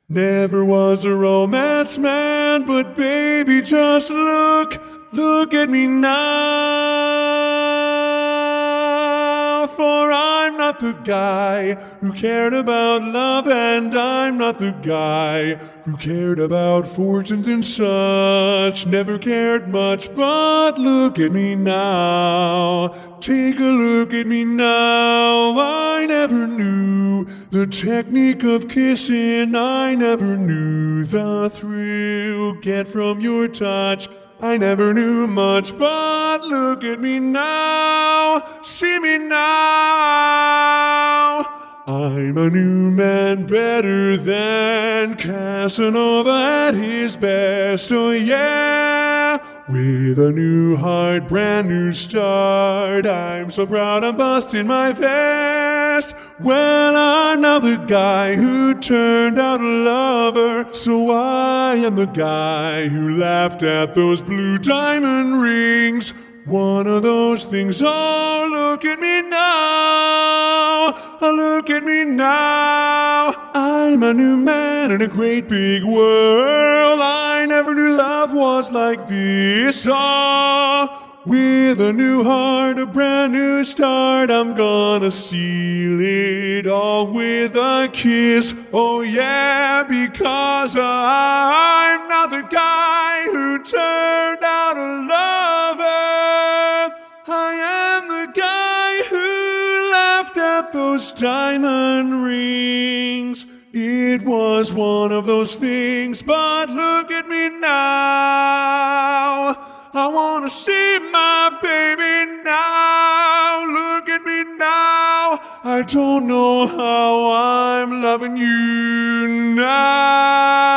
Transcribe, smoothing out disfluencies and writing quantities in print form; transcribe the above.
Never was a romance man, but baby, just look at me now. For I'm not the guy who cared about love, and I'm not the guy who cared about fortunes and such. Never cared much, but look at me now. Take a look at me now. I never knew the technique of kissing. I never knew the thrill get from your touch. I never knew much, but look at me now. See me now. I'm a new man, better than Casanova at his best. Oh yeah, with a new heart, brand new start. I'm so proud I'm busting my vest. Well, I'm now the guy who turned out a lover, so I am the guy who laughed at those blue diamond rings. One of those things. Oh, look at me now. Oh, look at me now. I'm a new man in a great big world. I never knew love was like this. Oh, with a new heart, a brand new start, I'm gonna seal it all with a kiss. Oh yeah, because I'm not the guy who turned out a lover. I am the guy who laughed at those diamond rings. It was one of those things, but look at me now. I wanna see my baby now. Look at me now. I don't know how I'm loving you now.